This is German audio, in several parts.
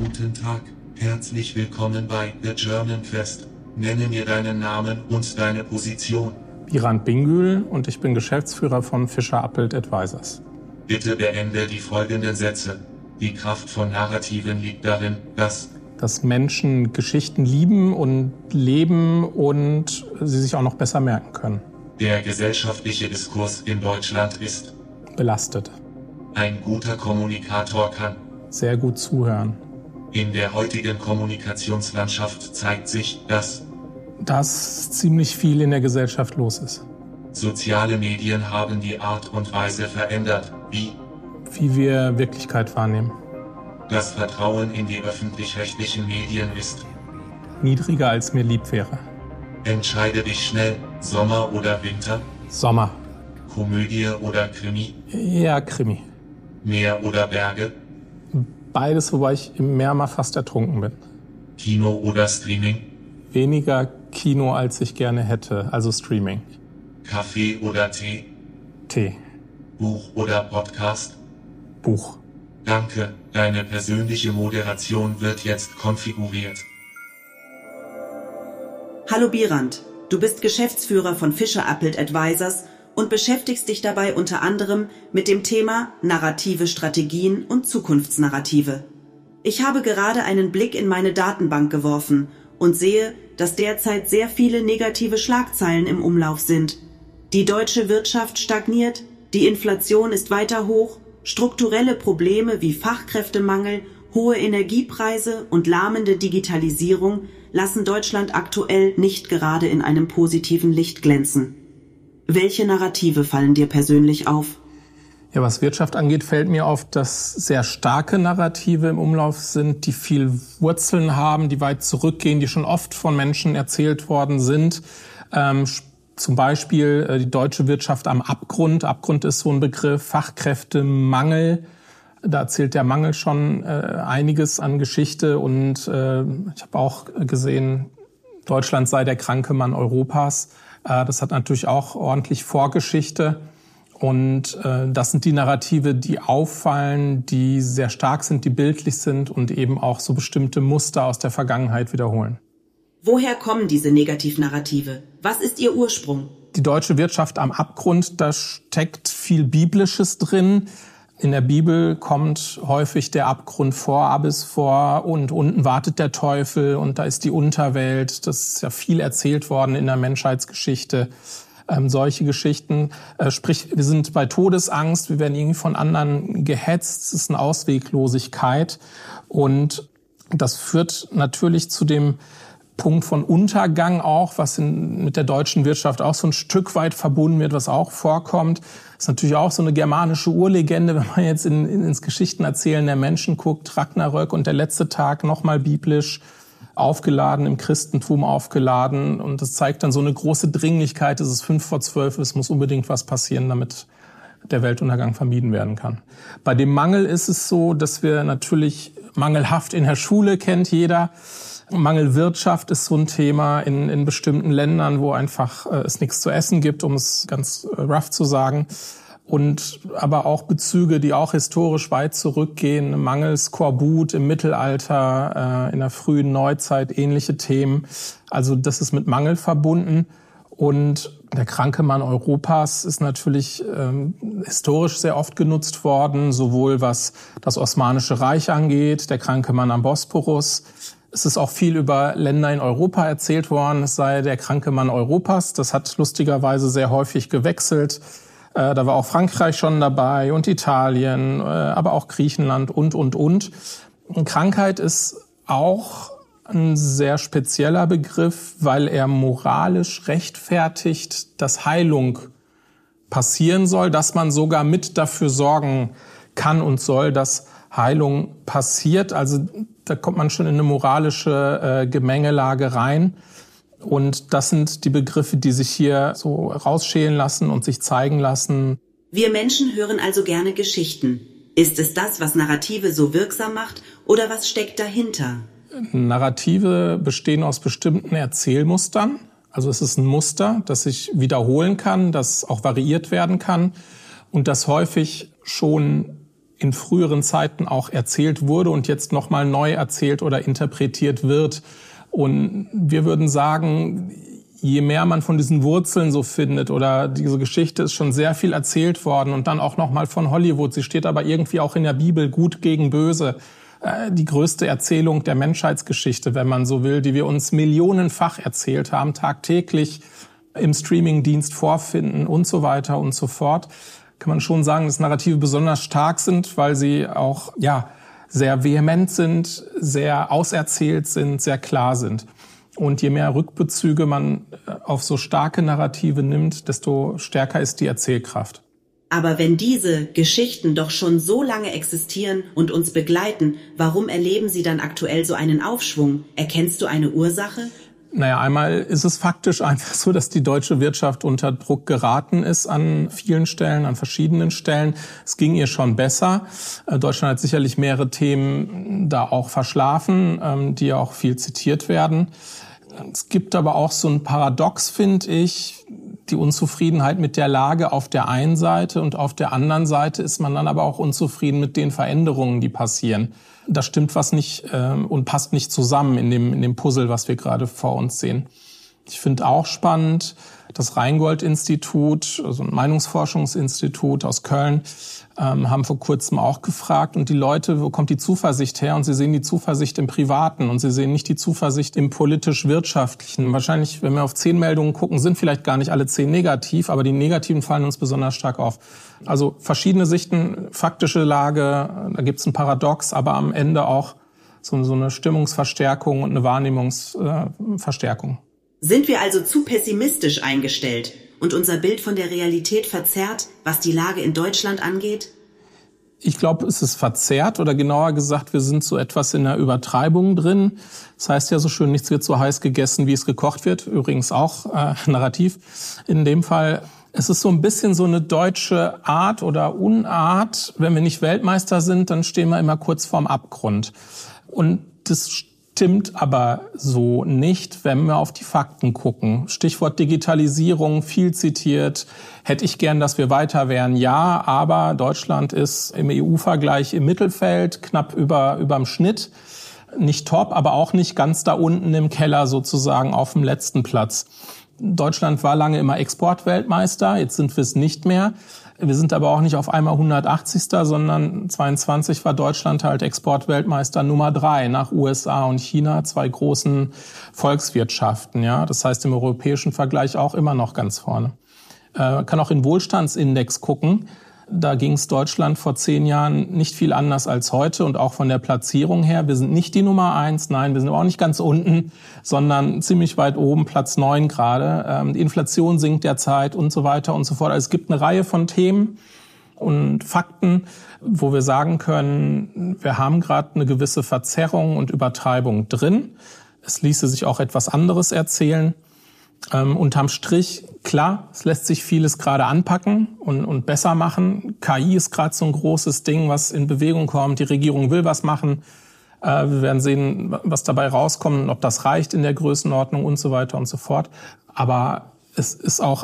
Guten Tag, herzlich willkommen bei The German Quest. Nenne mir deinen Namen und deine Position. Birand Bingül und ich bin Geschäftsführer von Fischer Appelt Advisors. Bitte beende die folgenden Sätze. Die Kraft von Narrativen liegt darin, dass Menschen Geschichten lieben und leben und sie sich auch noch besser merken können. Der gesellschaftliche Diskurs in Deutschland ist Belastet. Ein guter Kommunikator kann Sehr gut zuhören. In der heutigen Kommunikationslandschaft zeigt sich, dass ziemlich viel in der Gesellschaft los ist. Soziale Medien haben die Art und Weise verändert, wie wir Wirklichkeit wahrnehmen. Das Vertrauen in die öffentlich-rechtlichen Medien ist Niedriger, als mir lieb wäre. Entscheide dich schnell, Sommer oder Winter, Sommer. Komödie oder Krimi, Ja, Krimi. Meer oder Berge, Beides, wobei ich im Meer mal fast ertrunken bin. Kino oder Streaming, Weniger Kino, als ich gerne hätte, also Streaming. Kaffee oder Tee, Tee. Buch oder Podcast. Buch. Danke, deine persönliche Moderation wird jetzt konfiguriert. Hallo Birand, du bist Geschäftsführer von Fischer Appelt Advisors und beschäftigst dich dabei unter anderem mit dem Thema narrative Strategien und Zukunftsnarrative. Ich habe gerade einen Blick in meine Datenbank geworfen und sehe, dass derzeit sehr viele negative Schlagzeilen im Umlauf sind. Die deutsche Wirtschaft stagniert, die Inflation ist weiter hoch, strukturelle Probleme wie Fachkräftemangel, hohe Energiepreise und lahmende Digitalisierung lassen Deutschland aktuell nicht gerade in einem positiven Licht glänzen. Welche Narrative fallen dir persönlich auf? Ja, was Wirtschaft angeht, fällt mir auf, dass sehr starke Narrative im Umlauf sind, die viel Wurzeln haben, die weit zurückgehen, die schon oft von Menschen erzählt worden sind. Zum Beispiel die deutsche Wirtschaft am Abgrund. Abgrund ist so ein Begriff, Fachkräftemangel. Da erzählt der Mangel schon einiges an Geschichte. Und ich habe auch gesehen, Deutschland sei der kranke Mann Europas. Das hat natürlich auch ordentlich Vorgeschichte. Und das sind die Narrative, die auffallen, die sehr stark sind, die bildlich sind und eben auch so bestimmte Muster aus der Vergangenheit wiederholen. Woher kommen diese Negativnarrative? Was ist ihr Ursprung? Die deutsche Wirtschaft am Abgrund, da steckt viel Biblisches drin. In der Bibel kommt häufig der Abgrund vor, Abyss vor und unten wartet der Teufel und da ist die Unterwelt. Das ist ja viel erzählt worden in der Menschheitsgeschichte. Solche Geschichten, sprich, wir sind bei Todesangst, wir werden irgendwie von anderen gehetzt, es ist eine Ausweglosigkeit und das führt natürlich zu dem Punkt von Untergang auch, was mit der deutschen Wirtschaft auch so ein Stück weit verbunden wird, was auch vorkommt. Das ist natürlich auch so eine germanische Urlegende, wenn man jetzt ins Geschichtenerzählen der Menschen guckt, Ragnarök und der letzte Tag nochmal biblisch aufgeladen, im Christentum aufgeladen. Und das zeigt dann so eine große Dringlichkeit, es ist 11:55, es muss unbedingt was passieren, damit der Weltuntergang vermieden werden kann. Bei dem Mangel ist es so, dass wir natürlich mangelhaft in der Schule, kennt jeder. Mangelwirtschaft ist so ein Thema in bestimmten Ländern, wo einfach es nichts zu essen gibt, um es ganz rough zu sagen. Und aber auch Bezüge, die auch historisch weit zurückgehen, Mangelskorbut im Mittelalter, in der frühen Neuzeit, ähnliche Themen. Also das ist mit Mangel verbunden. Und der kranke Mann Europas ist natürlich historisch sehr oft genutzt worden, sowohl was das Osmanische Reich angeht, der kranke Mann am Bosporus. Es ist auch viel über Länder in Europa erzählt worden, es sei der kranke Mann Europas. Das hat lustigerweise sehr häufig gewechselt. Da war auch Frankreich schon dabei und Italien, aber auch Griechenland und. Und Krankheit ist auch ein sehr spezieller Begriff, weil er moralisch rechtfertigt, dass Heilung passieren soll, dass man sogar mit dafür sorgen kann und soll, dass Heilung passiert. Also da kommt man schon in eine moralische Gemengelage rein. Und das sind die Begriffe, die sich hier so rausschälen lassen und sich zeigen lassen. Wir Menschen hören also gerne Geschichten. Ist es das, was Narrative so wirksam macht, oder was steckt dahinter? Narrative bestehen aus bestimmten Erzählmustern. Also es ist ein Muster, das sich wiederholen kann, das auch variiert werden kann und das häufig schon in früheren Zeiten auch erzählt wurde und jetzt nochmal neu erzählt oder interpretiert wird. Und wir würden sagen, je mehr man von diesen Wurzeln so findet oder diese Geschichte ist schon sehr viel erzählt worden und dann auch nochmal von Hollywood. Sie steht aber irgendwie auch in der Bibel, Gut gegen Böse. Die größte Erzählung der Menschheitsgeschichte, wenn man so will, die wir uns millionenfach erzählt haben, tagtäglich im Streamingdienst vorfinden und so weiter und so fort. Kann man schon sagen, dass Narrative besonders stark sind, weil sie auch sehr vehement sind, sehr auserzählt sind, sehr klar sind. Und je mehr Rückbezüge man auf so starke Narrative nimmt, desto stärker ist die Erzählkraft. Aber wenn diese Geschichten doch schon so lange existieren und uns begleiten, warum erleben sie dann aktuell so einen Aufschwung? Erkennst du eine Ursache? Naja, einmal ist es faktisch einfach so, dass die deutsche Wirtschaft unter Druck geraten ist an vielen Stellen, an verschiedenen Stellen. Es ging ihr schon besser. Deutschland hat sicherlich mehrere Themen da auch verschlafen, die auch viel zitiert werden. Es gibt aber auch so ein Paradox, finde ich, die Unzufriedenheit mit der Lage auf der einen Seite und auf der anderen Seite ist man dann aber auch unzufrieden mit den Veränderungen, die passieren. Da stimmt was nicht und passt nicht zusammen in dem Puzzle, was wir gerade vor uns sehen. Ich finde auch spannend, das Rheingold-Institut, also ein Meinungsforschungsinstitut aus Köln, haben vor kurzem auch gefragt. Und die Leute, wo kommt die Zuversicht her? Und sie sehen die Zuversicht im Privaten und sie sehen nicht die Zuversicht im politisch-wirtschaftlichen. Wahrscheinlich, wenn wir auf 10 Meldungen gucken, sind vielleicht gar nicht alle 10 negativ, aber die negativen fallen uns besonders stark auf. Also verschiedene Sichten, faktische Lage, da gibt's ein Paradox, aber am Ende auch so eine Stimmungsverstärkung und eine Wahrnehmungsverstärkung. Sind wir also zu pessimistisch eingestellt und unser Bild von der Realität verzerrt, was die Lage in Deutschland angeht? Ich glaube, es ist verzerrt oder genauer gesagt, wir sind so etwas in der Übertreibung drin. Das heißt ja so schön, nichts wird so heiß gegessen, wie es gekocht wird. Übrigens auch Narrativ in dem Fall. Es ist so ein bisschen so eine deutsche Art oder Unart. Wenn wir nicht Weltmeister sind, dann stehen wir immer kurz vorm Abgrund. Und das stimmt aber so nicht, wenn wir auf die Fakten gucken. Stichwort Digitalisierung, viel zitiert. Hätte ich gern, dass wir weiter wären? Ja, aber Deutschland ist im EU-Vergleich im Mittelfeld, knapp überm Schnitt. Nicht top, aber auch nicht ganz da unten im Keller sozusagen auf dem letzten Platz. Deutschland war lange immer Exportweltmeister, jetzt sind wir es nicht mehr. Wir sind aber auch nicht auf einmal 180. sondern 22 war Deutschland halt Exportweltmeister Nummer 3 nach USA und China, 2 großen Volkswirtschaften. Ja, das heißt im europäischen Vergleich auch immer noch ganz vorne. Kann auch in Wohlstandsindex gucken. Da ging es Deutschland vor 10 Jahren nicht viel anders als heute und auch von der Platzierung her. Wir sind nicht die Nummer 1, nein, wir sind auch nicht ganz unten, sondern ziemlich weit oben, Platz 9 gerade. Die Inflation sinkt derzeit und so weiter und so fort. Also es gibt eine Reihe von Themen und Fakten, wo wir sagen können, wir haben gerade eine gewisse Verzerrung und Übertreibung drin. Es ließe sich auch etwas anderes erzählen. Unterm Strich, klar, es lässt sich vieles gerade anpacken und besser machen. KI ist gerade so ein großes Ding, was in Bewegung kommt. Die Regierung will was machen. Wir werden sehen, was dabei rauskommt und ob das reicht in der Größenordnung und so weiter und so fort. Aber es ist auch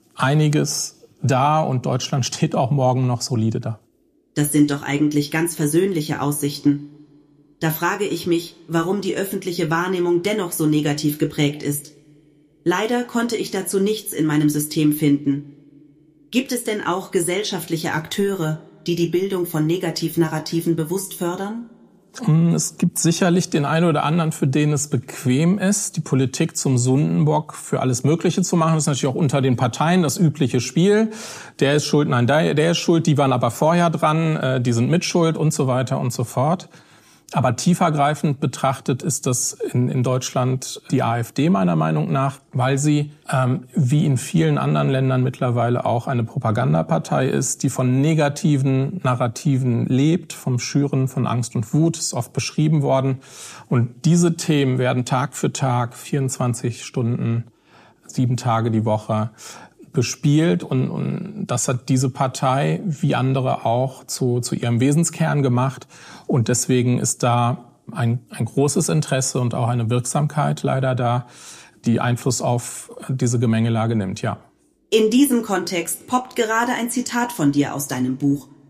einiges da und Deutschland steht auch morgen noch solide da. Das sind doch eigentlich ganz versöhnliche Aussichten. Da frage ich mich, warum die öffentliche Wahrnehmung dennoch so negativ geprägt ist. Leider konnte ich dazu nichts in meinem System finden. Gibt es denn auch gesellschaftliche Akteure, die die Bildung von Negativnarrativen bewusst fördern? Es gibt sicherlich den einen oder anderen, für den es bequem ist, die Politik zum Sündenbock für alles Mögliche zu machen. Das ist natürlich auch unter den Parteien das übliche Spiel. Der ist schuld, nein, der ist schuld, die waren aber vorher dran, die sind mitschuld und so weiter und so fort. Aber tiefergreifend betrachtet ist das in Deutschland die AfD meiner Meinung nach, weil sie, wie in vielen anderen Ländern mittlerweile auch eine Propagandapartei ist, die von negativen Narrativen lebt, vom Schüren von Angst und Wut, ist oft beschrieben worden. Und diese Themen werden Tag für Tag, 24 Stunden, 7 Tage die Woche bespielt und das hat diese Partei wie andere auch zu ihrem Wesenskern gemacht und deswegen ist da ein großes Interesse und auch eine Wirksamkeit leider da, die Einfluss auf diese Gemengelage nimmt, ja. In diesem Kontext poppt gerade ein Zitat von dir aus deinem Buch.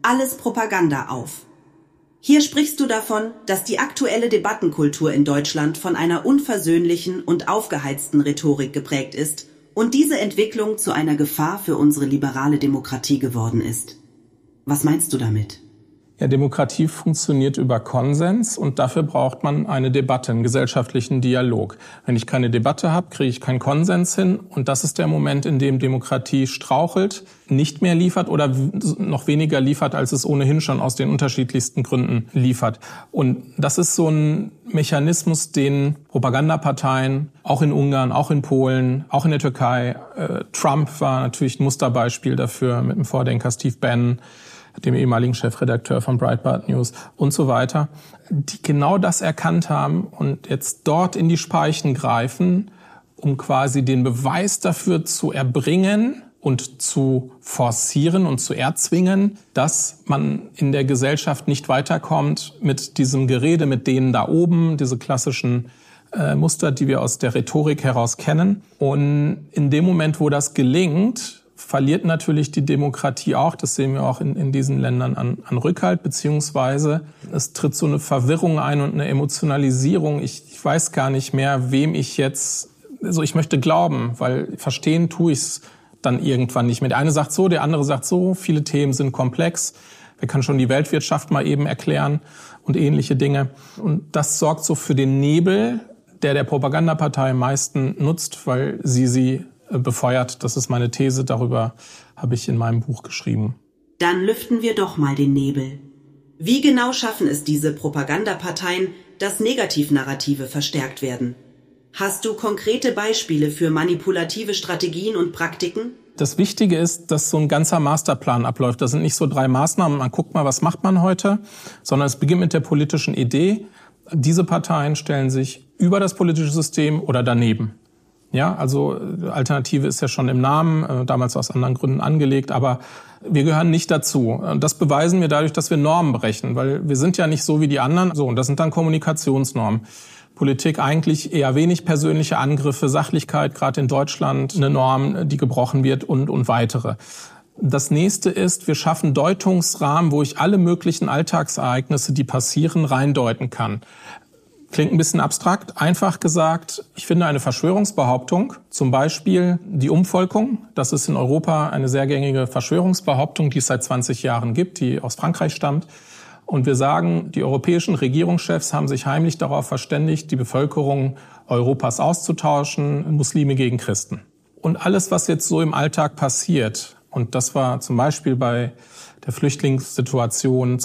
alles Propaganda auf. Hier sprichst du davon, dass die aktuelle Debattenkultur in Deutschland von einer unversöhnlichen und aufgeheizten Rhetorik geprägt ist und diese Entwicklung zu einer Gefahr für unsere liberale Demokratie geworden ist. Was meinst du damit? Ja, Demokratie funktioniert über Konsens und dafür braucht man eine Debatte, einen gesellschaftlichen Dialog. Wenn ich keine Debatte habe, kriege ich keinen Konsens hin und das ist der Moment, in dem Demokratie strauchelt, nicht mehr liefert oder noch weniger liefert, als es ohnehin schon aus den unterschiedlichsten Gründen liefert. Und das ist so ein Mechanismus, den Propagandaparteien, auch in Ungarn, auch in Polen, auch in der Türkei, Trump war natürlich ein Musterbeispiel dafür mit dem Vordenker Steve Bannon, dem ehemaligen Chefredakteur von Breitbart News und so weiter, die genau das erkannt haben und jetzt dort in die Speichen greifen, um quasi den Beweis dafür zu erbringen und zu forcieren und zu erzwingen, dass man in der Gesellschaft nicht weiterkommt mit diesem Gerede, mit denen da oben, diese klassischen Muster, die wir aus der Rhetorik heraus kennen. Und in dem Moment, wo das gelingt, verliert natürlich die Demokratie auch, das sehen wir auch in diesen Ländern an Rückhalt, beziehungsweise es tritt so eine Verwirrung ein und eine Emotionalisierung. Ich weiß gar nicht mehr, wem ich jetzt, also ich möchte glauben, weil verstehen tue ich es dann irgendwann nicht mehr. Der eine sagt so, der andere sagt so, viele Themen sind komplex. Wer kann schon die Weltwirtschaft mal eben erklären und ähnliche Dinge. Und das sorgt so für den Nebel, der Propagandapartei am meisten nutzt, weil sie befeuert. Das ist meine These, darüber habe ich in meinem Buch geschrieben. Dann lüften wir doch mal den Nebel. Wie genau schaffen es diese Propagandaparteien, dass Negativnarrative verstärkt werden? Hast du konkrete Beispiele für manipulative Strategien und Praktiken? Das Wichtige ist, dass so ein ganzer Masterplan abläuft. Das sind nicht so 3 Maßnahmen, man guckt mal, was macht man heute, sondern es beginnt mit der politischen Idee. Diese Parteien stellen sich über das politische System oder daneben. Ja, also Alternative ist ja schon im Namen, damals aus anderen Gründen angelegt, aber wir gehören nicht dazu. Das beweisen wir dadurch, dass wir Normen brechen, weil wir sind ja nicht so wie die anderen. So, und das sind dann Kommunikationsnormen. Politik eigentlich eher wenig persönliche Angriffe, Sachlichkeit, gerade in Deutschland eine Norm, die gebrochen wird und weitere. Das nächste ist, wir schaffen Deutungsrahmen, wo ich alle möglichen Alltagsereignisse, die passieren, reindeuten kann. Klingt ein bisschen abstrakt. Einfach gesagt, ich finde eine Verschwörungsbehauptung, zum Beispiel die Umvolkung, das ist in Europa eine sehr gängige Verschwörungsbehauptung, die es seit 20 Jahren gibt, die aus Frankreich stammt. Und wir sagen, die europäischen Regierungschefs haben sich heimlich darauf verständigt, die Bevölkerung Europas auszutauschen, Muslime gegen Christen. Und alles, was jetzt so im Alltag passiert, und das war zum Beispiel bei der Flüchtlingssituation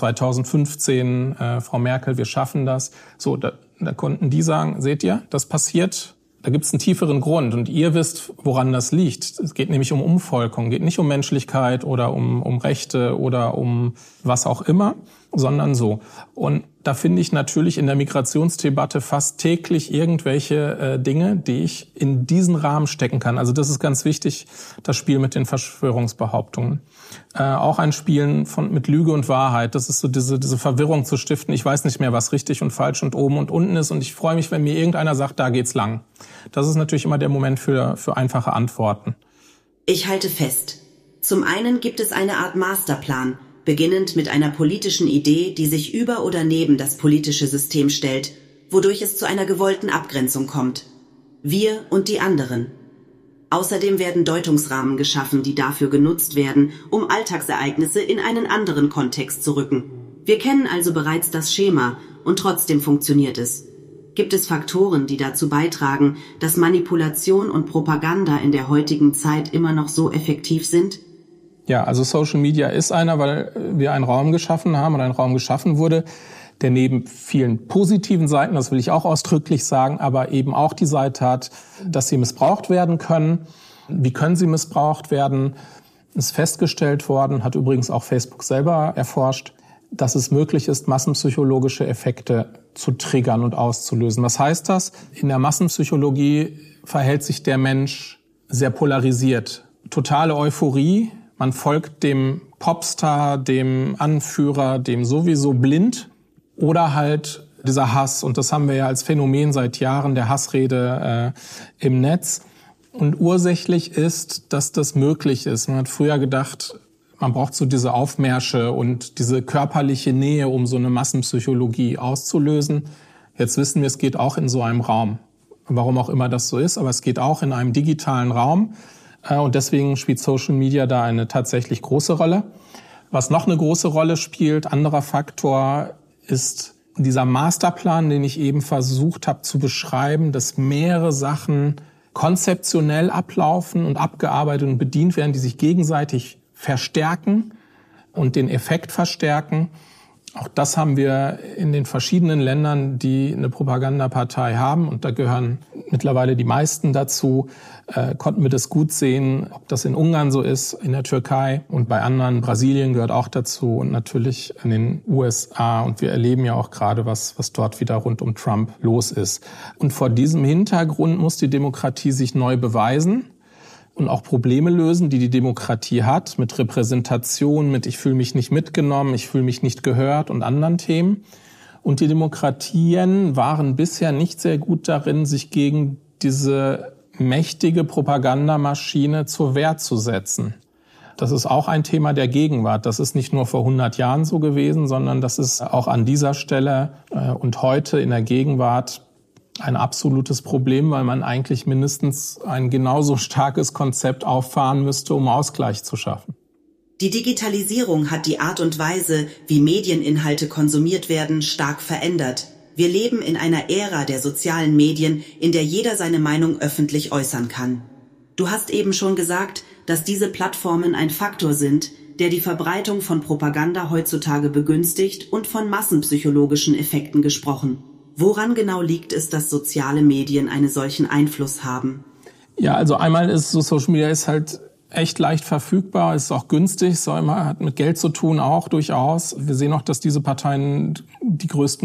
2015, Frau Merkel, wir schaffen das. So, da konnten die sagen, seht ihr, das passiert, da gibt es einen tieferen Grund und ihr wisst, woran das liegt. Es geht nämlich um Umvolkung, geht nicht um Menschlichkeit oder um Rechte oder um was auch immer, sondern so. Und da finde ich natürlich in der Migrationsdebatte fast täglich irgendwelche Dinge, die ich in diesen Rahmen stecken kann. Also das ist ganz wichtig, das Spiel mit den Verschwörungsbehauptungen. Auch ein Spielen mit Lüge und Wahrheit. Das ist so diese Verwirrung zu stiften. Ich weiß nicht mehr, was richtig und falsch und oben und unten ist. Und ich freue mich, wenn mir irgendeiner sagt, da geht's lang. Das ist natürlich immer der Moment für einfache Antworten. Ich halte fest. Zum einen gibt es eine Art Masterplan, beginnend mit einer politischen Idee, die sich über oder neben das politische System stellt, wodurch es zu einer gewollten Abgrenzung kommt. Wir und die anderen. Außerdem werden Deutungsrahmen geschaffen, die dafür genutzt werden, um Alltagsereignisse in einen anderen Kontext zu rücken. Wir kennen also bereits das Schema und trotzdem funktioniert es. Gibt es Faktoren, die dazu beitragen, dass Manipulation und Propaganda in der heutigen Zeit immer noch so effektiv sind? Ja, also Social Media ist einer, weil wir einen Raum geschaffen haben und ein Raum geschaffen wurde, der neben vielen positiven Seiten, das will ich auch ausdrücklich sagen, aber eben auch die Seite hat, dass sie missbraucht werden können. Wie können sie missbraucht werden? Ist festgestellt worden, hat übrigens auch Facebook selber erforscht, dass es möglich ist, massenpsychologische Effekte zu triggern und auszulösen. Was heißt das? In der Massenpsychologie verhält sich der Mensch sehr polarisiert. Totale Euphorie, man folgt dem Popstar, dem Anführer, dem sowieso blind. Oder halt dieser Hass, und das haben wir ja als Phänomen seit Jahren, der Hassrede im Netz. Und ursächlich ist, dass das möglich ist. Man hat früher gedacht, Man braucht so diese Aufmärsche und diese körperliche Nähe, um so eine Massenpsychologie auszulösen. Jetzt wissen wir, es geht auch in so einem Raum. Warum auch immer das so ist, aber es geht auch in einem digitalen Raum. Und deswegen spielt Social Media da eine tatsächlich große Rolle. Was noch eine große Rolle spielt, anderer Faktor, ist dieser Masterplan, den ich eben versucht habe zu beschreiben, dass mehrere Sachen konzeptionell ablaufen und abgearbeitet und bedient werden, die sich gegenseitig verstärken und den Effekt verstärken. Auch das haben wir in den verschiedenen Ländern, die eine Propagandapartei haben, und da gehören mittlerweile die meisten dazu, konnten wir das gut sehen, ob das in Ungarn so ist, in der Türkei und bei anderen. Brasilien gehört auch dazu und natürlich in den USA. Und wir erleben ja auch gerade, was dort wieder rund um Trump los ist. Und vor diesem Hintergrund muss die Demokratie sich neu beweisen und auch Probleme lösen, die die Demokratie hat, mit Repräsentation, mit ich fühle mich nicht mitgenommen, ich fühle mich nicht gehört und anderen Themen. Und die Demokratien waren bisher nicht sehr gut darin, sich gegen diese mächtige Propagandamaschine zur Wehr zu setzen. Das ist auch ein Thema der Gegenwart. Das ist nicht nur vor 100 Jahren so gewesen, sondern das ist auch an dieser Stelle und heute in der Gegenwart ein absolutes Problem, weil man eigentlich mindestens ein genauso starkes Konzept auffahren müsste, um Ausgleich zu schaffen. Die Digitalisierung hat die Art und Weise, wie Medieninhalte konsumiert werden, stark verändert. Wir leben in einer Ära der sozialen Medien, in der jeder seine Meinung öffentlich äußern kann. Du hast eben schon gesagt, dass diese Plattformen ein Faktor sind, der die Verbreitung von Propaganda heutzutage begünstigt, und von massenpsychologischen Effekten gesprochen. Woran genau liegt es, dass soziale Medien einen solchen Einfluss haben? Ja, also einmal ist so, Social Media ist halt echt leicht verfügbar, ist auch günstig, hat mit Geld zu tun auch durchaus. Wir sehen auch, dass diese Parteien die größten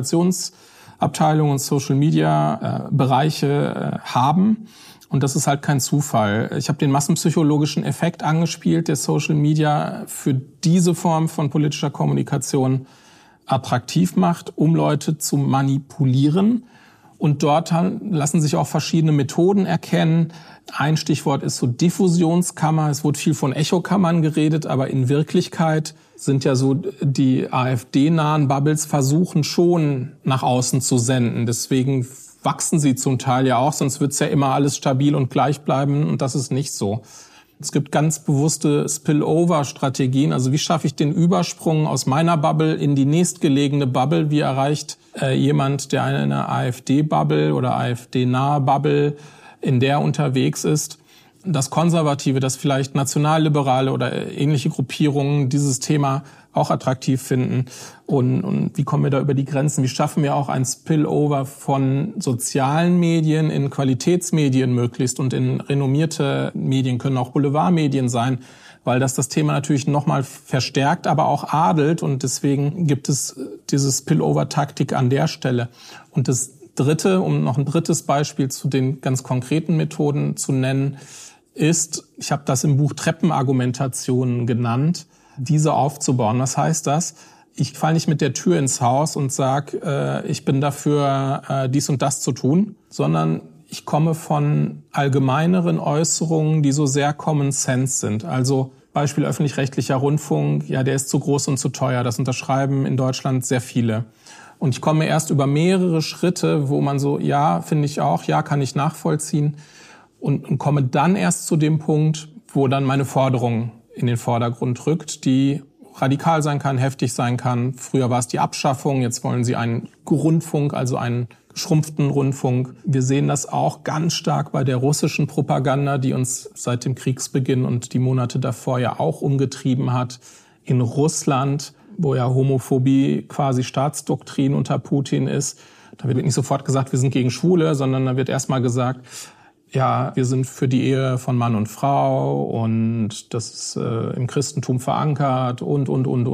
Kommunikationsabteilungen und Social Media Bereiche haben. Und das ist halt kein Zufall. Ich habe den massenpsychologischen Effekt angespielt, der Social Media für diese Form von politischer Kommunikation attraktiv macht, um Leute zu manipulieren. Und dort lassen sich auch verschiedene Methoden erkennen. Ein Stichwort ist so Diffusionskammer. Es wurde viel von Echokammern geredet, aber in Wirklichkeit sind ja so die AfD-nahen Bubbles versuchen schon nach außen zu senden. Deswegen wachsen sie zum Teil ja auch, sonst wird's ja immer alles stabil und gleich bleiben, und das ist nicht so. Es gibt ganz bewusste Spillover-Strategien. Also wie schaffe ich den Übersprung aus meiner Bubble in die nächstgelegene Bubble? Wie erreicht jemand, der eine AfD-Bubble oder AfD-nahe Bubble, in der unterwegs ist, das Konservative, das vielleicht Nationalliberale oder ähnliche Gruppierungen dieses Thema auch attraktiv finden? Und wie kommen wir da über die Grenzen? Wie schaffen wir auch ein Spillover von sozialen Medien in Qualitätsmedien möglichst und in renommierte Medien, können auch Boulevardmedien sein, weil das Thema natürlich nochmal verstärkt, aber auch adelt, und deswegen gibt es diese Spillover-Taktik an der Stelle. Und das Dritte, um noch ein drittes Beispiel zu den ganz konkreten Methoden zu nennen, ist, ich habe das im Buch Treppenargumentationen genannt, diese aufzubauen. Was heißt das? Ich falle nicht mit der Tür ins Haus und sage, ich bin dafür, dies und das zu tun, sondern ich komme von allgemeineren Äußerungen, die so sehr Common Sense sind. Also Beispiel öffentlich-rechtlicher Rundfunk, ja, der ist zu groß und zu teuer. Das unterschreiben in Deutschland sehr viele. Und ich komme erst über mehrere Schritte, wo man so, ja, finde ich auch, ja, kann ich nachvollziehen, und komme dann erst zu dem Punkt, wo dann meine Forderung in den Vordergrund rückt, die radikal sein kann, heftig sein kann. Früher war es die Abschaffung, jetzt wollen sie einen Rundfunk, also einen geschrumpften Rundfunk. Wir sehen das auch ganz stark bei der russischen Propaganda, die uns seit dem Kriegsbeginn und die Monate davor ja auch umgetrieben hat. In Russland, wo ja Homophobie quasi Staatsdoktrin unter Putin ist, da wird nicht sofort gesagt, wir sind gegen Schwule, sondern da wird erstmal gesagt, ja, wir sind für die Ehe von Mann und Frau und das ist im Christentum verankert und.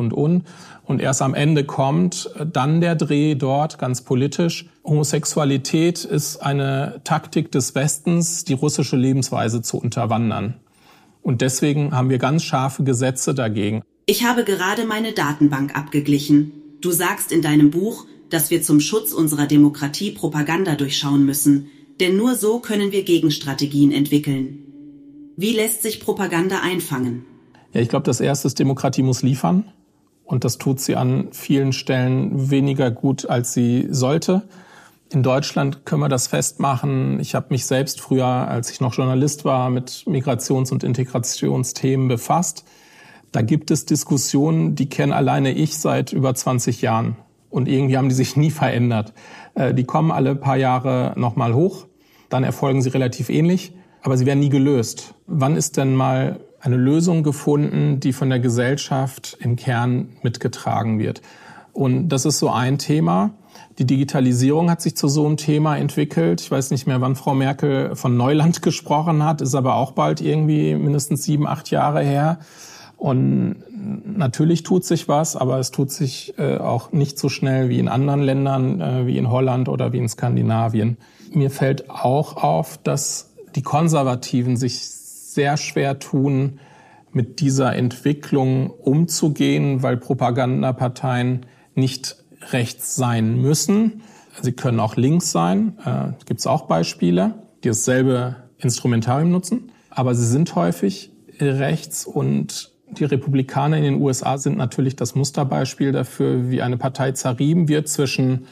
Und erst am Ende kommt dann der Dreh dort, ganz politisch. Homosexualität ist eine Taktik des Westens, die russische Lebensweise zu unterwandern. Und deswegen haben wir ganz scharfe Gesetze dagegen. Ich habe gerade meine Datenbank abgeglichen. Du sagst in deinem Buch, dass wir zum Schutz unserer Demokratie Propaganda durchschauen müssen. Denn nur so können wir Gegenstrategien entwickeln. Wie lässt sich Propaganda einfangen? Ja, ich glaube, das Erste ist, Demokratie muss liefern. Und das tut sie an vielen Stellen weniger gut, als sie sollte. In Deutschland können wir das festmachen. Ich habe mich selbst früher, als ich noch Journalist war, mit Migrations- und Integrationsthemen befasst. Da gibt es Diskussionen, die kenne alleine ich seit über 20 Jahren. Und irgendwie haben die sich nie verändert. Die kommen alle paar Jahre nochmal hoch, dann erfolgen sie relativ ähnlich, aber sie werden nie gelöst. Wann ist denn mal eine Lösung gefunden, die von der Gesellschaft im Kern mitgetragen wird? Und das ist so ein Thema. Die Digitalisierung hat sich zu so einem Thema entwickelt. Ich weiß nicht mehr, wann Frau Merkel von Neuland gesprochen hat, ist aber auch bald irgendwie mindestens 7, 8 Jahre her. Und natürlich tut sich was, aber es tut sich auch nicht so schnell wie in anderen Ländern, wie in Holland oder wie in Skandinavien. Mir fällt auch auf, dass die Konservativen sich sehr schwer tun, mit dieser Entwicklung umzugehen, weil Propagandaparteien nicht rechts sein müssen. Sie können auch links sein. Gibt es auch Beispiele, die dasselbe Instrumentarium nutzen. Aber sie sind häufig rechts, und die Republikaner in den USA sind natürlich das Musterbeispiel dafür, wie eine Partei zerrieben wird zwischen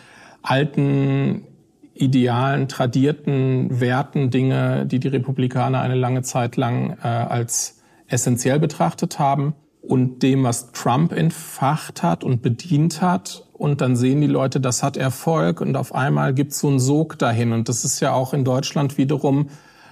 alten, idealen, tradierten Werten, Dinge, die die Republikaner eine lange Zeit lang als essentiell betrachtet haben, und dem, was Trump entfacht hat und bedient hat. Und dann sehen die Leute, das hat Erfolg, und auf einmal gibt es so einen Sog dahin. Und das ist ja auch in Deutschland wiederum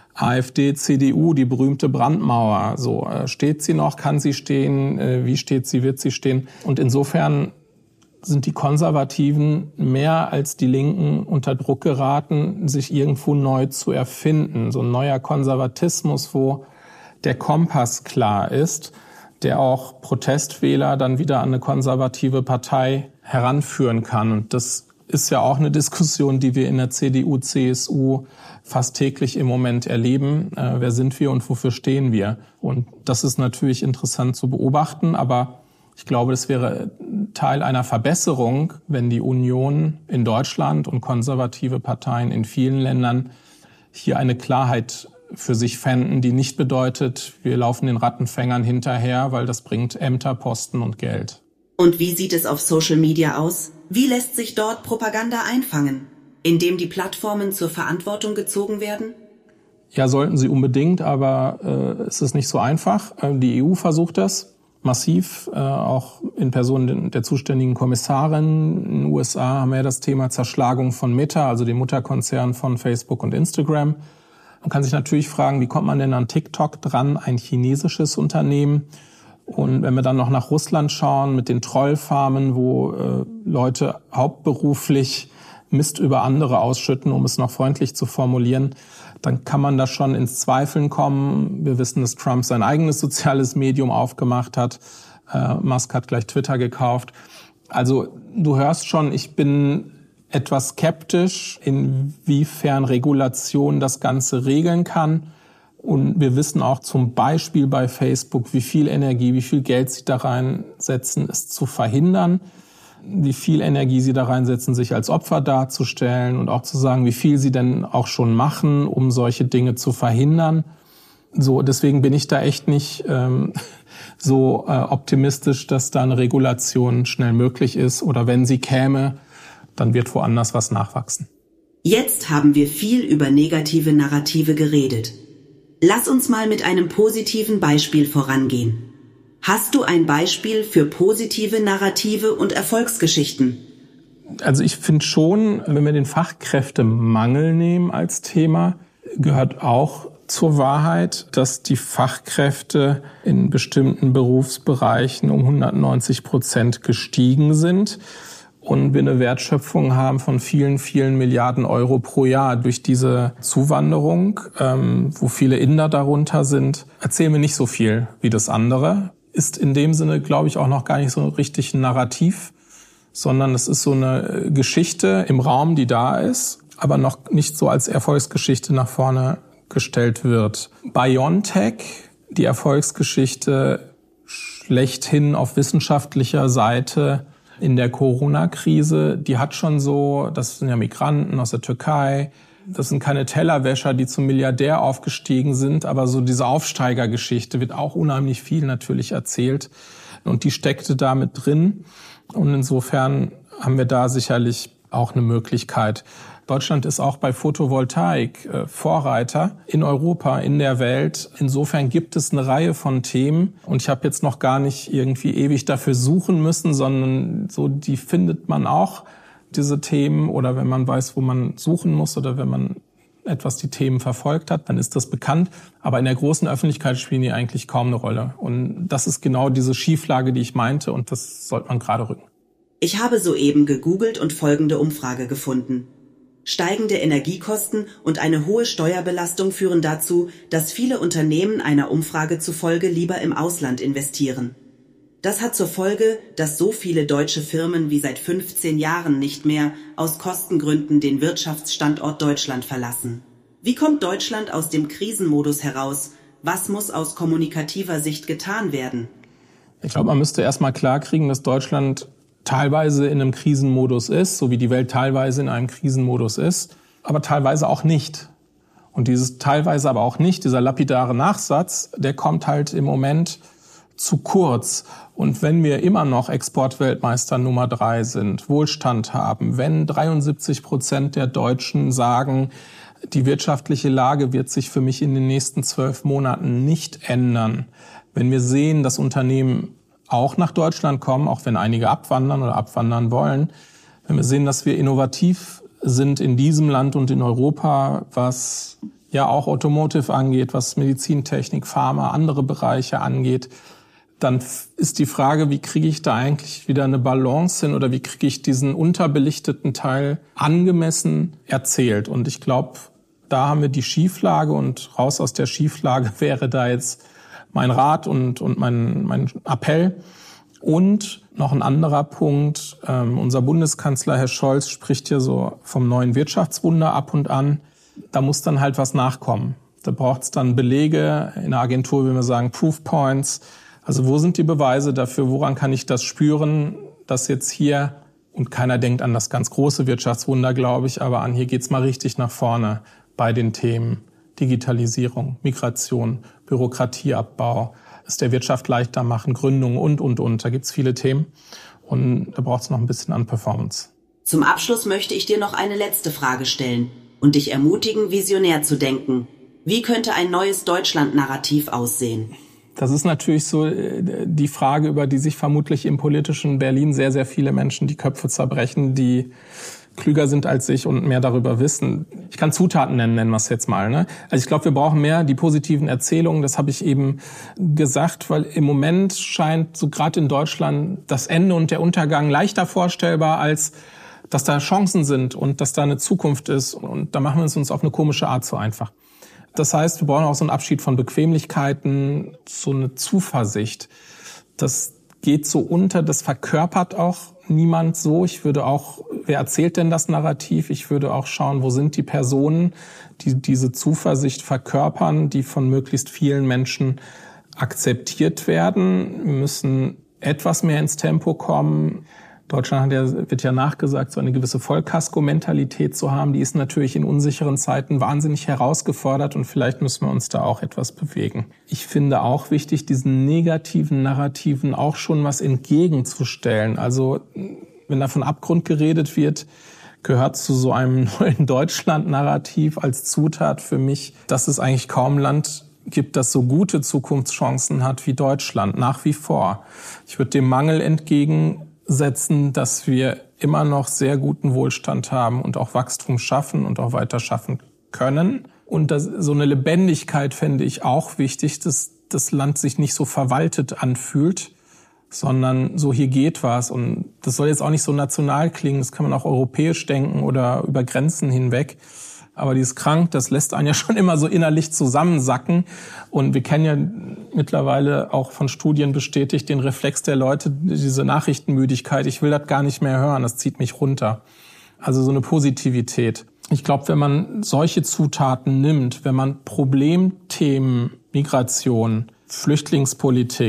AfD, CDU, die berühmte Brandmauer. So, steht sie noch, kann sie stehen, wie steht sie, wird sie stehen? Und insofern sind die Konservativen mehr als die Linken unter Druck geraten, sich irgendwo neu zu erfinden. So ein neuer Konservatismus, wo der Kompass klar ist, der auch Protestwähler dann wieder an eine konservative Partei heranführen kann. Und das ist ja auch eine Diskussion, die wir in der CDU, CSU fast täglich im Moment erleben. Wer sind wir und wofür stehen wir? Und das ist natürlich interessant zu beobachten, aber ich glaube, es wäre Teil einer Verbesserung, wenn die Union in Deutschland und konservative Parteien in vielen Ländern hier eine Klarheit für sich fänden, die nicht bedeutet, wir laufen den Rattenfängern hinterher, weil das bringt Ämter, Posten und Geld. Und wie sieht es auf Social Media aus? Wie lässt sich dort Propaganda einfangen? Indem die Plattformen zur Verantwortung gezogen werden? Ja, sollten sie unbedingt, aber es ist nicht so einfach. Die EU versucht das massiv, auch in Person der zuständigen Kommissarin. In den USA haben wir ja das Thema Zerschlagung von Meta, also dem Mutterkonzern von Facebook und Instagram. Man kann sich natürlich fragen, wie kommt man denn an TikTok dran, ein chinesisches Unternehmen? Und wenn wir dann noch nach Russland schauen mit den Trollfarmen, wo Leute hauptberuflich Mist über andere ausschütten, um es noch freundlich zu formulieren, dann kann man da schon ins Zweifeln kommen. Wir wissen, dass Trump sein eigenes soziales Medium aufgemacht hat. Musk hat gleich Twitter gekauft. Also du hörst schon, ich bin etwas skeptisch, inwiefern Regulation das Ganze regeln kann. Und wir wissen auch zum Beispiel bei Facebook, wie viel Energie, wie viel Geld sie da reinsetzen, es zu verhindern. Wie viel Energie sie da reinsetzen, sich als Opfer darzustellen und auch zu sagen, wie viel sie denn auch schon machen, um solche Dinge zu verhindern. So, deswegen bin ich da echt nicht so optimistisch, dass da eine Regulation schnell möglich ist. Oder wenn sie käme, dann wird woanders was nachwachsen. Jetzt haben wir viel über negative Narrative geredet. Lass uns mal mit einem positiven Beispiel vorangehen. Hast du ein Beispiel für positive Narrative und Erfolgsgeschichten? Also ich finde schon, wenn wir den Fachkräftemangel nehmen als Thema, gehört auch zur Wahrheit, dass die Fachkräfte in bestimmten Berufsbereichen um 190% gestiegen sind und wir eine Wertschöpfung haben von vielen, vielen Milliarden Euro pro Jahr durch diese Zuwanderung, wo viele Inder darunter sind. Erzählen wir nicht so viel wie das andere. Ist in dem Sinne, glaube ich, auch noch gar nicht so richtig ein Narrativ, sondern es ist so eine Geschichte im Raum, die da ist, aber noch nicht so als Erfolgsgeschichte nach vorne gestellt wird. BioNTech, die Erfolgsgeschichte schlechthin auf wissenschaftlicher Seite in der Corona-Krise, die hat schon so, das sind ja Migranten aus der Türkei, Das sind keine Tellerwäscher, die zum Milliardär aufgestiegen sind, aber so diese Aufsteigergeschichte wird auch unheimlich viel natürlich erzählt. Und die steckte da mit drin. Und insofern haben wir da sicherlich auch eine Möglichkeit. Deutschland ist auch bei Photovoltaik Vorreiter in Europa, in der Welt. Insofern gibt es eine Reihe von Themen. Und ich habe jetzt noch gar nicht irgendwie ewig dafür suchen müssen, sondern so die findet man auch, diese Themen. Oder wenn man weiß, wo man suchen muss oder wenn man etwas die Themen verfolgt hat, dann ist das bekannt. Aber in der großen Öffentlichkeit spielen die eigentlich kaum eine Rolle. Und das ist genau diese Schieflage, die ich meinte. Und das sollte man gerade rücken. Ich habe soeben gegoogelt und folgende Umfrage gefunden. Steigende Energiekosten und eine hohe Steuerbelastung führen dazu, dass viele Unternehmen einer Umfrage zufolge lieber im Ausland investieren. Das hat zur Folge, dass so viele deutsche Firmen wie seit 15 Jahren nicht mehr aus Kostengründen den Wirtschaftsstandort Deutschland verlassen. Wie kommt Deutschland aus dem Krisenmodus heraus? Was muss aus kommunikativer Sicht getan werden? Ich glaube, man müsste erst mal klarkriegen, dass Deutschland teilweise in einem Krisenmodus ist, so wie die Welt teilweise in einem Krisenmodus ist, aber teilweise auch nicht. Und dieses teilweise aber auch nicht, dieser lapidare Nachsatz, der kommt halt im Moment zu kurz. Und wenn wir immer noch Exportweltmeister Nummer 3 sind, Wohlstand haben, wenn 73% der Deutschen sagen, die wirtschaftliche Lage wird sich für mich in den nächsten 12 Monaten nicht ändern, wenn wir sehen, dass Unternehmen auch nach Deutschland kommen, auch wenn einige abwandern oder abwandern wollen, wenn wir sehen, dass wir innovativ sind in diesem Land und in Europa, was ja auch Automotive angeht, was Medizintechnik, Pharma, andere Bereiche angeht, dann ist die Frage, wie kriege ich da eigentlich wieder eine Balance hin oder wie kriege ich diesen unterbelichteten Teil angemessen erzählt? Und ich glaube, da haben wir die Schieflage und raus aus der Schieflage wäre da jetzt mein Rat und mein Appell. Und noch ein anderer Punkt, unser Bundeskanzler Herr Scholz spricht hier so vom neuen Wirtschaftswunder ab und an. Da muss dann halt was nachkommen. Da braucht es dann Belege, in der Agentur würden wir sagen Proof Points. Also wo sind die Beweise dafür, woran kann ich das spüren, dass jetzt hier, und keiner denkt an das ganz große Wirtschaftswunder, glaube ich, aber an hier geht's mal richtig nach vorne bei den Themen Digitalisierung, Migration, Bürokratieabbau, es der Wirtschaft leichter machen, Gründung und. Da gibt's viele Themen und da braucht's noch ein bisschen an Performance. Zum Abschluss möchte ich dir noch eine letzte Frage stellen und dich ermutigen, visionär zu denken. Wie könnte ein neues Deutschland-Narrativ aussehen? Das ist natürlich so die Frage, über die sich vermutlich im politischen Berlin sehr, sehr viele Menschen die Köpfe zerbrechen, die klüger sind als ich und mehr darüber wissen. Ich kann Zutaten nennen wir es jetzt mal. Ne? Also ich glaube, wir brauchen mehr die positiven Erzählungen. Das habe ich eben gesagt, weil im Moment scheint so gerade in Deutschland das Ende und der Untergang leichter vorstellbar, als dass da Chancen sind und dass da eine Zukunft ist. Und da machen wir es uns auf eine komische Art so einfach. Das heißt, wir brauchen auch so einen Abschied von Bequemlichkeiten, so eine Zuversicht. Das geht so unter, das verkörpert auch niemand so. Ich würde auch, wer erzählt denn das Narrativ? Ich würde auch schauen, wo sind die Personen, die diese Zuversicht verkörpern, die von möglichst vielen Menschen akzeptiert werden. Wir müssen etwas mehr ins Tempo kommen. Deutschland wird ja nachgesagt, so eine gewisse Vollkasko-Mentalität zu haben. Die ist natürlich in unsicheren Zeiten wahnsinnig herausgefordert und vielleicht müssen wir uns da auch etwas bewegen. Ich finde auch wichtig, diesen negativen Narrativen auch schon was entgegenzustellen. Also wenn da von Abgrund geredet wird, gehört zu so einem neuen Deutschland-Narrativ als Zutat für mich, dass es eigentlich kaum Land gibt, das so gute Zukunftschancen hat wie Deutschland, nach wie vor. Ich würde dem Mangel entgegensetzen, dass wir immer noch sehr guten Wohlstand haben und auch Wachstum schaffen und auch weiter schaffen können. Und so eine Lebendigkeit fände ich auch wichtig, dass das Land sich nicht so verwaltet anfühlt, sondern so hier geht was. Und das soll jetzt auch nicht so national klingen, das kann man auch europäisch denken oder über Grenzen hinweg. Aber dieses krank, das lässt einen ja schon immer so innerlich zusammensacken. Und wir kennen ja mittlerweile auch von Studien bestätigt den Reflex der Leute, diese Nachrichtenmüdigkeit. Ich will das gar nicht mehr hören, das zieht mich runter. Also so eine Positivität. Ich glaube, wenn man solche Zutaten nimmt, wenn man Problemthemen, Migration, Flüchtlingspolitik,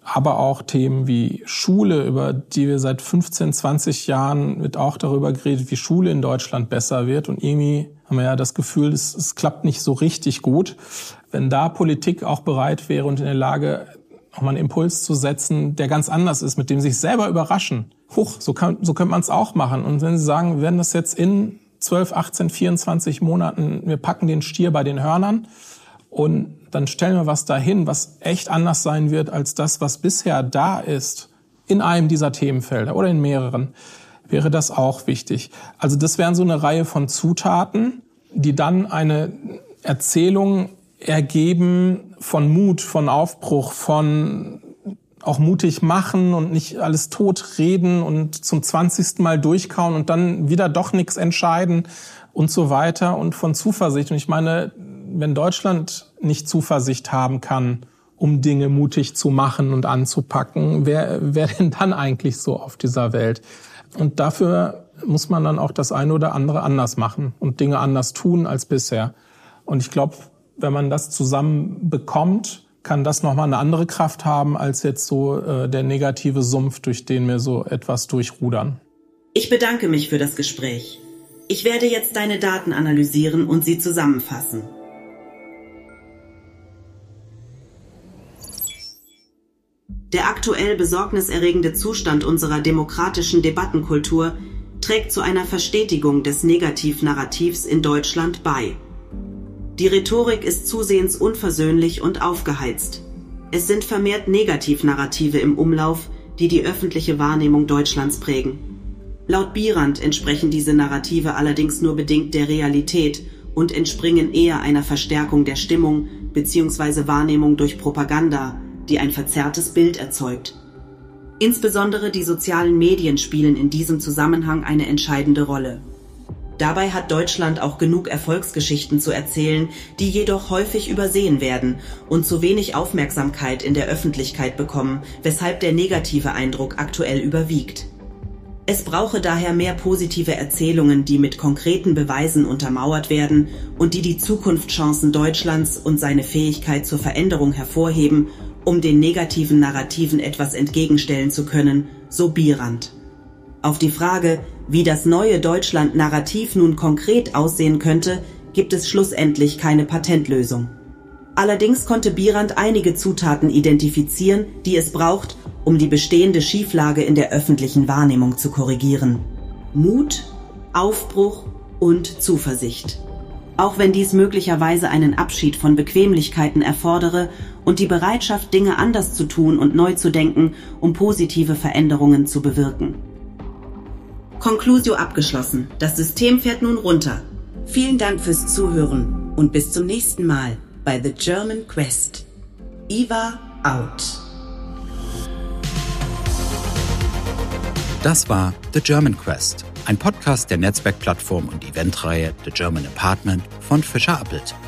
aber auch Themen wie Schule, über die wir seit 15, 20 Jahren wird auch darüber geredet, wie Schule in Deutschland besser wird. Und irgendwie haben wir ja das Gefühl, es klappt nicht so richtig gut. Wenn da Politik auch bereit wäre und in der Lage, auch mal einen Impuls zu setzen, der ganz anders ist, mit dem sie sich selber überraschen. So könnte man es auch machen. Und wenn sie sagen, wir werden das jetzt in 12, 18, 24 Monaten, wir packen den Stier bei den Hörnern und dann stellen wir was dahin, was echt anders sein wird als das, was bisher da ist, in einem dieser Themenfelder oder in mehreren, wäre das auch wichtig. Also das wären so eine Reihe von Zutaten, die dann eine Erzählung ergeben von Mut, von Aufbruch, von auch mutig machen und nicht alles totreden und zum 20. Mal durchkauen und dann wieder doch nichts entscheiden und so weiter und von Zuversicht. Und ich meine, wenn Deutschland nicht Zuversicht haben kann, um Dinge mutig zu machen und anzupacken, wer denn dann eigentlich so auf dieser Welt? Und dafür muss man dann auch das eine oder andere anders machen und Dinge anders tun als bisher. Und ich glaube, wenn man das zusammen bekommt, kann das nochmal eine andere Kraft haben als jetzt so der negative Sumpf, durch den wir so etwas durchrudern. Ich bedanke mich für das Gespräch. Ich werde jetzt deine Daten analysieren und sie zusammenfassen. Der aktuell besorgniserregende Zustand unserer demokratischen Debattenkultur trägt zu einer Verstetigung des Negativnarrativs in Deutschland bei. Die Rhetorik ist zusehends unversöhnlich und aufgeheizt. Es sind vermehrt Negativnarrative im Umlauf, die die öffentliche Wahrnehmung Deutschlands prägen. Laut Bierand entsprechen diese Narrative allerdings nur bedingt der Realität und entspringen eher einer Verstärkung der Stimmung bzw. Wahrnehmung durch Propaganda, die ein verzerrtes Bild erzeugt. Insbesondere die sozialen Medien spielen in diesem Zusammenhang eine entscheidende Rolle. Dabei hat Deutschland auch genug Erfolgsgeschichten zu erzählen, die jedoch häufig übersehen werden und zu wenig Aufmerksamkeit in der Öffentlichkeit bekommen, weshalb der negative Eindruck aktuell überwiegt. Es brauche daher mehr positive Erzählungen, die mit konkreten Beweisen untermauert werden und die die Zukunftschancen Deutschlands und seine Fähigkeit zur Veränderung hervorheben, um den negativen Narrativen etwas entgegenstellen zu können, so Bierand. Auf die Frage, wie das neue Deutschland-Narrativ nun konkret aussehen könnte, gibt es schlussendlich keine Patentlösung. Allerdings konnte Bierand einige Zutaten identifizieren, die es braucht, um die bestehende Schieflage in der öffentlichen Wahrnehmung zu korrigieren. Mut, Aufbruch und Zuversicht. Auch wenn dies möglicherweise einen Abschied von Bequemlichkeiten erfordere und die Bereitschaft, Dinge anders zu tun und neu zu denken, um positive Veränderungen zu bewirken. Conclusio abgeschlossen. Das System fährt nun runter. Vielen Dank fürs Zuhören und bis zum nächsten Mal bei The German Quest. Iva out. Das war The German Quest, ein Podcast der Netzwerkplattform und Eventreihe The German Apartment von Fischer Appelt.